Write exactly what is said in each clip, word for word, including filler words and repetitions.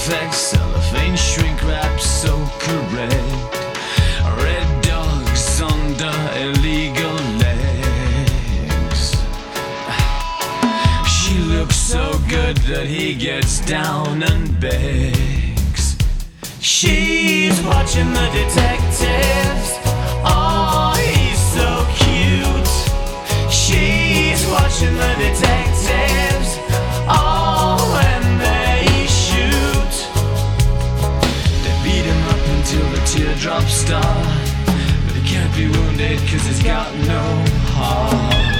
perfect cellophane shrink wrap, so correct. Red dogs under illegal legs. She looks so good that he gets down and begs. She's watching the detectives. Oh, he's so cute. She's watching the detectives. Oh, when they shoot, they beat him up until the teardrops start, but he can't be wounded cause he's got no heart.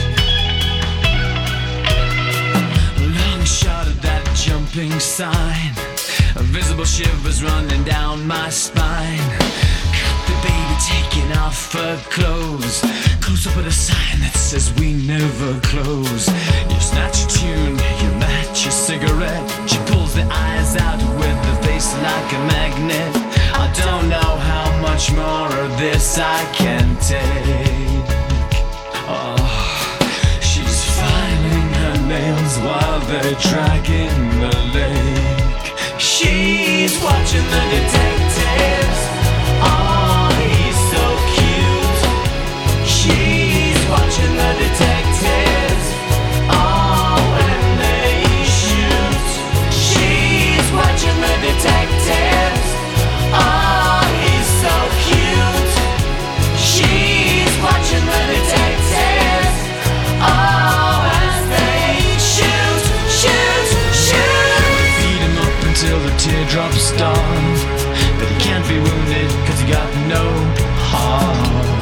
Long shot of that jumping sign, visible shivers running down my spine. Cut the baby taking off her clothes, close up with a sign that says we never close. You snatch a tune, you match a cigarette. She pulls the eyes out with the face like a magnet. I don't know how much more of this I can take. Oh, she's filing her nails while they're dragging the lake. She's watching the detectives. Oh, he's so cute. She's watching the detectives. Oh, when they shoot. She's watching the detectives. Oh, he's so cute. She's watching the detectives. Oh, as they shoot, shoot, shoot. Feed him up until the teardrops start, but he can't be wounded cause he got no heart.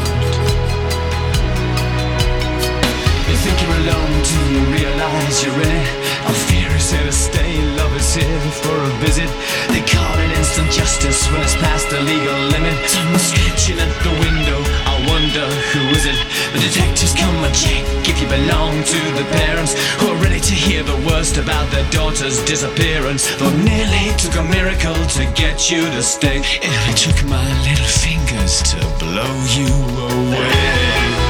You think you're alone till you realize you're in it. Oh, fear is here to stay, love is here for a visit. They call it instant justice when it's past the legal limit. Someone scratching at the window, I wonder who is it? The detectives come and check if you belong to the parents who are ready to hear the worst about their daughter's disappearance. Though nearly took a miracle to get you to stay, it only took my little fingers to blow you away.